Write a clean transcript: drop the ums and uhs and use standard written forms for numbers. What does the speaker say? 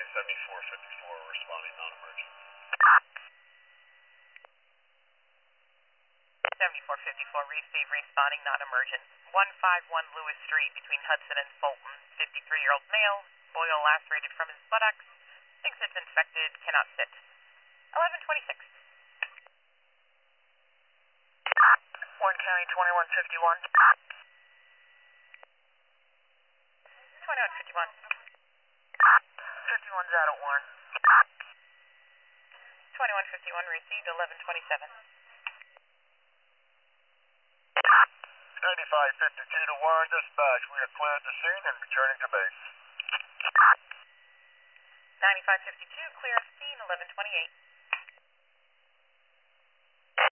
7454, responding non-emergent. 7454, receive, responding non-emergent. 151 Lewis Street between Hudson and Fulton. 53-year-old male, boil lacerated from his buttocks. Thinks it's infected, cannot sit. 1126. Warren County 2151. 2151. 51's out at Warren. 2151 received, 1127. 9552 to Warren Dispatch. We are cleared the scene and returning to base. 9552, clear of scene, 1128.